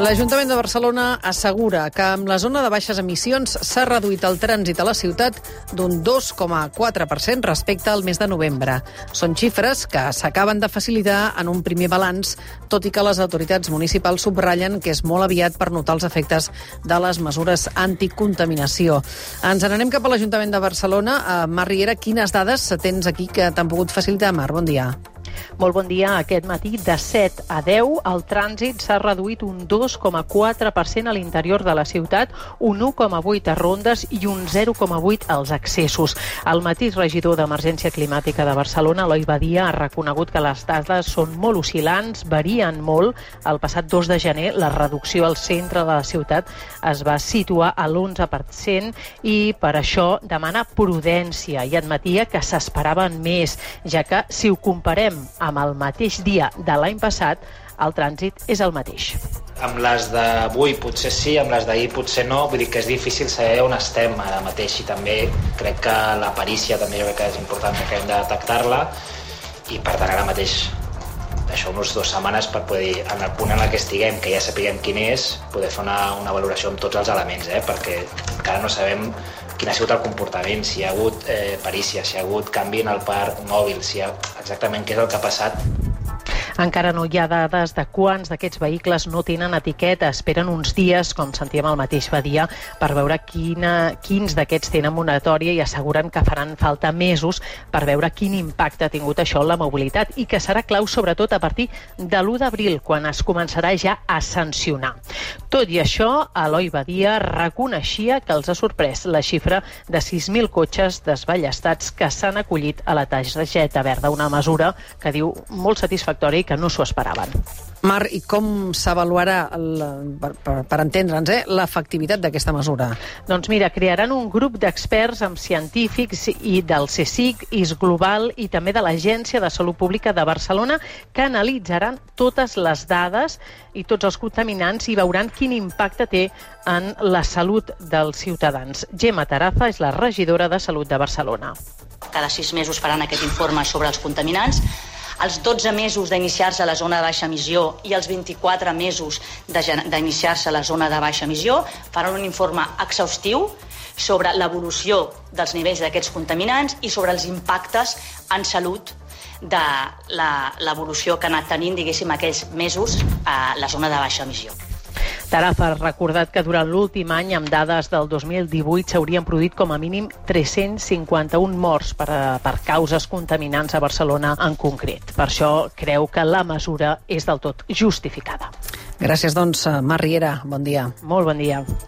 L'Ajuntament de Barcelona assegura que amb la zona de baixes emissions s'ha reduït el trànsit a la ciutat d'un 2,4% respecte al mes de novembre. Són xifres que s'acaben de facilitar en un primer balanç, tot i que les autoritats municipals subratllen que és molt aviat per notar els efectes de les mesures anticontaminació. Ens n'anem cap a l'Ajuntament de Barcelona. Mar Riera, quines dades tens aquí que t'han pogut facilitar, Mar? Bon dia. Molt bon dia. Aquest matí, de 7 a 10, el trànsit s'ha reduït un 2,4% a l'interior de la ciutat, un 1,8% a rondes i un 0,8% als accessos. El mateix regidor d'Emergència Climàtica de Barcelona, Eloi Badia, ha reconegut que les dades són molt oscil·lants, varien molt. El passat 2 de gener, la reducció al centre de la ciutat es va situar a l'11% i per això demana prudència i admetia que s'esperaven més, ja que si ho comparem amb el mateix dia de l'any passat, el trànsit és el mateix. Amb les d'avui potser sí, amb les d'ahir potser no, vull dir que és difícil saber on estem ara mateix i també crec que la perícia també jo crec que és important que hem de detectar-la i per tant ara mateix això unes 2 setmanes per poder dir en el punt en el que estiguem, que ja sapiguem quin és, poder fer una valoració amb tots els elements, perquè encara no sabem quin ha sigut el comportament, si hi ha hagut perícia, si hi ha hagut canvi en el parc mòbil, si hi ha exactament què és el que ha passat. Encara no hi ha dades de quants d'aquests vehicles no tenen etiqueta. Esperen uns dies, com sentíem el mateix Badia, per veure quins d'aquests tenen moratòria i asseguren que faran falta mesos per veure quin impacte ha tingut això en la mobilitat i que serà clau sobretot a partir de l'1 d'abril, quan es començarà ja a sancionar. Tot i això, Eloi Badia reconeixia que els ha sorprès la xifra de 6.000 cotxes desballestats que s'han acollit a la targeta verda, una mesura que diu molt satisfactòria i que no s'ho esperaven. Mar, i com s'avaluarà, per entendre'ns, l'efectivitat d'aquesta mesura? Doncs mira, crearan un grup d'experts amb científics i del CSIC, IS Global i també de l'Agència de Salut Pública de Barcelona que analitzaran totes les dades i tots els contaminants i veuran quin impacte té en la salut dels ciutadans. Gemma Tarafa és la regidora de Salut de Barcelona. Cada 6 mesos faran aquest informe sobre els contaminants. Els 12 mesos d'iniciar-se a la zona de baixa emissió i els 24 mesos d'iniciar-se a la zona de baixa emissió faran un informe exhaustiu sobre l'evolució dels nivells d'aquests contaminants i sobre els impactes en salut de l'evolució que ha anat tenint, diguéssim, aquells mesos a la zona de baixa emissió. Tarafa ha recordat que durant l'últim any, amb dades del 2018, s'haurien produït com a mínim 351 morts per causes contaminants a Barcelona en concret. Per això creu que la mesura és del tot justificada. Gràcies, doncs, Mar Riera. Bon dia. Molt bon dia.